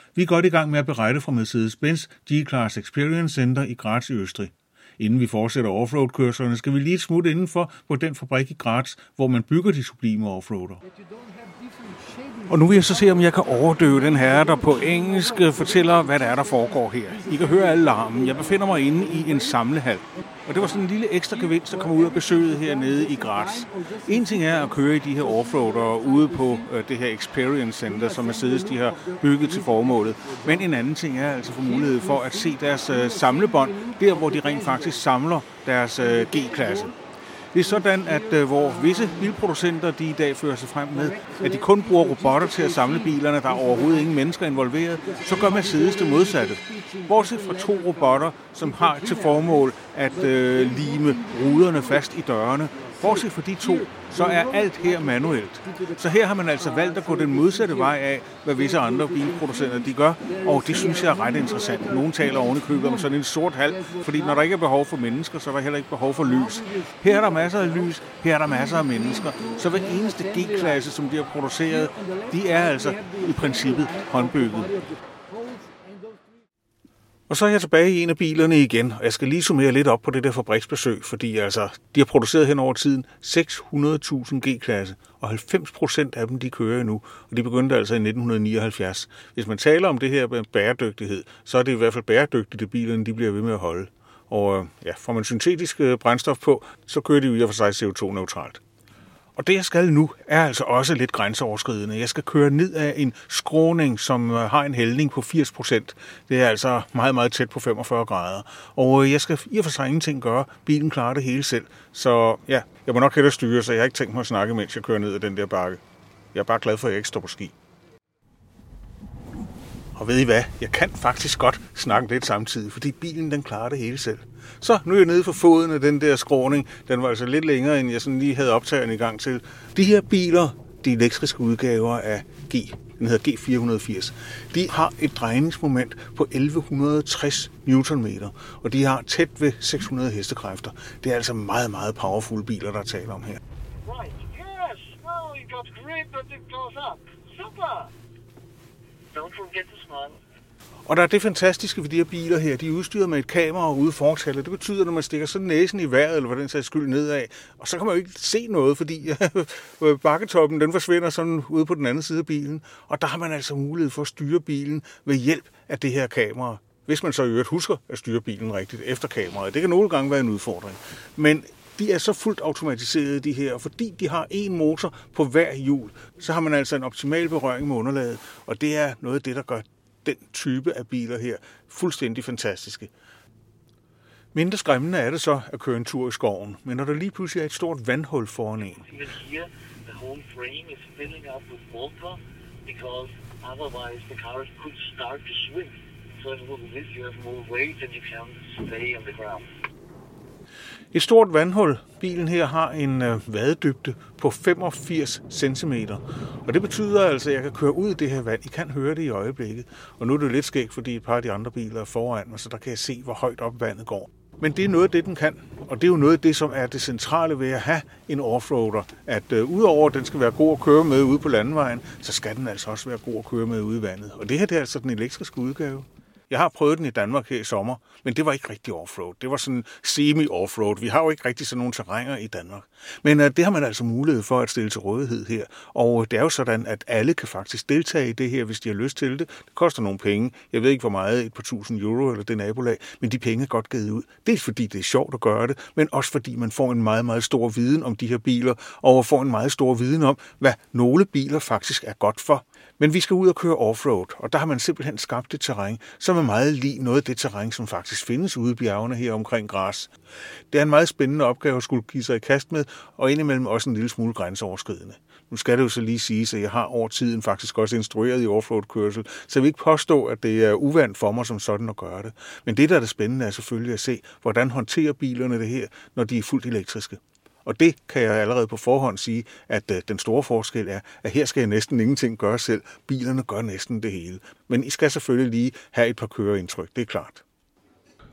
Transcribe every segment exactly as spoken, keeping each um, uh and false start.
Vi er godt i gang med at berette fra Mercedes-Benz G-Class Experience Center i Graz i Østrig. Inden vi fortsætter offroad-kørslerne, skal vi lige et smut indenfor på den fabrik i Graz, hvor man bygger de sublime offroader. Og nu vil jeg så se, om jeg kan overdøve den herre, der på engelsk fortæller, hvad der er, der foregår her. I kan høre alle larmen. Jeg befinder mig inde i en samlehal. Og det var sådan en lille ekstra gevinst, der kom ud af besøget hernede i Graz. En ting er at køre i de her offroader ude på det her Experience Center, som Mercedes de har bygget til formålet. Men en anden ting er altså få mulighed for at se deres samlebånd, der hvor de rent faktisk samler deres G-klasse. Det er sådan, at øh, hvor visse bilproducenter de i dag fører sig frem med, at de kun bruger robotter til at samle bilerne, der er overhovedet ingen mennesker involveret, så gør Mercedes det modsatte. Bortset fra to robotter, som har til formål at øh, lime ruderne fast i dørene, bortset fra de to, så er alt her manuelt. Så her har man altså valgt at gå den modsatte vej af, hvad visse andre bilproducenter de gør, og det synes jeg er ret interessant. Nogle taler oven i købet om sådan en sort hal, fordi når der ikke er behov for mennesker, så er der heller ikke behov for lys. Her er der masser af lys, her er der masser af mennesker, så hver eneste G-klasse, som de har produceret, de er altså i princippet håndbygget. Og så er jeg tilbage i en af bilerne igen, og jeg skal lige summere lidt op på det der fabriksbesøg, fordi altså, de har produceret hen over tiden seks hundrede tusind G-klasse, og halvfems procent af dem de kører nu, og de begyndte altså i nitten nioghalvfjerds. Hvis man taler om det her med bæredygtighed, så er det i hvert fald bæredygtigt, at bilerne de bliver ved med at holde. Og ja, får man syntetisk brændstof på, så kører de jo i og for sig C O to neutralt. Og det, jeg skal nu, er altså også lidt grænseoverskridende. Jeg skal køre ned af en skråning, som har en hældning på firs procent. Det er altså meget, meget tæt på femogfyrre grader. Og jeg skal i og for sig ingenting gøre. Bilen klarer det hele selv. Så ja, jeg må nok hellere styre, så jeg har ikke tænkt mig at snakke, mens jeg kører ned ad den der bakke. Jeg er bare glad for, at jeg ikke står på ski. Og ved I hvad? Jeg kan faktisk godt snakke lidt samtidig, fordi bilen den klarer det hele selv. Så nu er jeg nede for foden af den der skråning. Den var altså lidt længere, end jeg sådan lige havde optageren i gang til. De her biler, de elektriske udgaver af G, den hedder G fire hundrede og firs, de har et drejningsmoment på elleve tres newtonmeter, og de har tæt ved seks hundrede hestekræfter. Det er altså meget, meget powerful biler, der taler om her. Right, yes, now we got great that it goes up. Super! Don't forget to smile. Og der er det fantastiske ved de her biler her. De er udstyret med et kamera ude i fortalet. Det betyder, at når man stikker sådan næsen i vejret, eller hvad den sags skyld nedad, og så kan man jo ikke se noget, fordi bakketoppen den forsvinder sådan ude på den anden side af bilen. Og der har man altså mulighed for at styre bilen ved hjælp af det her kamera. Hvis man så i øvrigt husker at styre bilen rigtigt efter kameraet. Det kan nogle gange være en udfordring. Men de er så fuldt automatiseret, de her, og fordi de har en motor på hver hjul, så har man altså en optimal berøring med underlaget, og det er noget af det, der gør den type af biler her fuldstændig fantastiske. Mindre skræmmende er det så at køre en tur i skoven, men når der lige pludselig er et stort vandhul foran en. Et stort vandhul. Bilen her har en øh, vadedybde på femogfirs centimeter. Og det betyder altså, at jeg kan køre ud i det her vand. I kan høre det i øjeblikket. Og nu er det lidt skægt, fordi et par af de andre biler er foran mig, så der kan jeg se, hvor højt op vandet går. Men det er noget af det, den kan. Og det er jo noget af det, som er det centrale ved at have en offroader. At øh, udover at den skal være god at køre med ude på landevejen, så skal den altså også være god at køre med ude i vandet. Og det her det er altså den elektriske udgave. Jeg har prøvet den i Danmark her i sommer, men det var ikke rigtig offroad. Det var sådan semi-offroad. Vi har jo ikke rigtig sådan nogle terrænger i Danmark. Men uh, det har man altså mulighed for at stille til rådighed her. Og det er jo sådan, at alle kan faktisk deltage i det her, hvis de har lyst til det. Det koster nogle penge. Jeg ved ikke, hvor meget, et par tusind euro eller det nabolag, men de penge er godt givet ud. Dels fordi det er sjovt at gøre det, men også fordi man får en meget, meget stor viden om de her biler, og får en meget stor viden om, hvad nogle biler faktisk er godt for. Men vi skal ud og køre offroad, og der har man simpelthen skabt et terræn, som er meget lig noget af det terræn, som faktisk findes ude i bjergene her omkring Graz. Det er en meget spændende opgave at skulle give sig i kast med, og indimellem også en lille smule grænseoverskridende. Nu skal det jo så lige sige, at jeg har over tiden faktisk også instrueret i offroad-kørsel, så jeg vil ikke påstå, at det er uvant for mig som sådan at gøre det. Men det, der er det spændende, er selvfølgelig at se, hvordan håndterer bilerne det her, når de er fuldt elektriske. Og det kan jeg allerede på forhånd sige, at øh, den store forskel er, at her skal jeg næsten ingenting gøre selv. Bilerne gør næsten det hele. Men I skal selvfølgelig lige have et par køreindtryk, det er klart.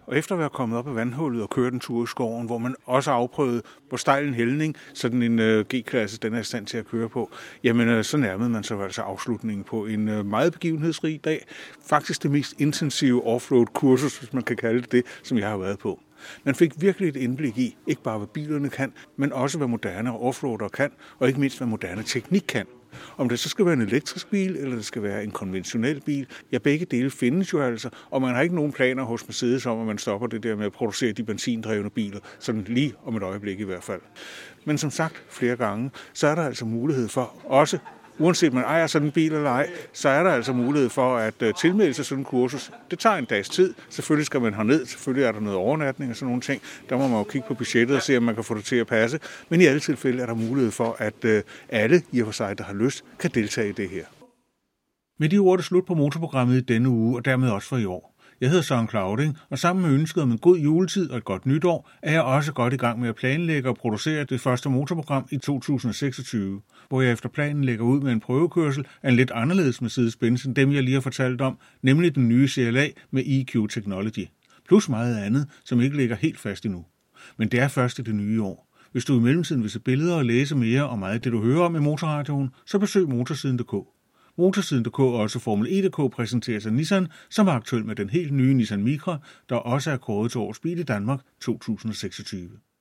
Og efter at være kommet op af vandhullet og kørt en tur i skoven, hvor man også afprøvede, hvor stejl en hældning, sådan en uh, G-klasse, den er i stand til at køre på, jamen uh, så nærmede man sig altså afslutningen på en uh, meget begivenhedsrig dag. Faktisk det mest intensive offroad-kursus, hvis man kan kalde det det, som jeg har været på. Man fik virkelig et indblik i, ikke bare hvad bilerne kan, men også hvad moderne offroader kan, og ikke mindst hvad moderne teknik kan. Om det så skal være en elektrisk bil, eller det skal være en konventionel bil, ja, begge dele findes jo altså, og man har ikke nogen planer hos Mercedes om, at man stopper det der med at producere de benzindrevne biler, sådan lige om et øjeblik i hvert fald. Men som sagt flere gange, så er der altså mulighed for også, uanset man ejer sådan en bil eller ej, så er der altså mulighed for at uh, tilmelde sig sådan en kursus. Det tager en dags tid. Selvfølgelig skal man herned. Selvfølgelig er der noget overnatning og sådan nogle ting. Der må man jo kigge på budgettet og se, om man kan få det til at passe. Men i alle tilfælde er der mulighed for, at uh, alle, i og for sig, der har lyst, kan deltage i det her. Med de ord er det slut på motorprogrammet i denne uge, og dermed også for i år. Jeg hedder Søren Clauding, og sammen med ønsket om en god juletid og et godt nytår, er jeg også godt i gang med at planlægge og producere det første motorprogram i to tusind og seksogtyve, hvor jeg efter planen lægger ud med en prøvekørsel af en lidt anderledes Mercedes-Benz end dem, jeg lige har fortalt om, nemlig den nye C L A med E Q Technology, plus meget andet, som ikke ligger helt fast endnu. Men det er først i det nye år. Hvis du i mellemtiden vil se billeder og læse mere om meget af det, du hører om i Motorradioen, så besøg motorsiden punktum d k. Motorsiden punktum d k og også Formel E punktum d k præsenteres af Nissan, som er aktuel med den helt nye Nissan Micra, der også er kåret til årets bil i Danmark to tusind og seksogtyve.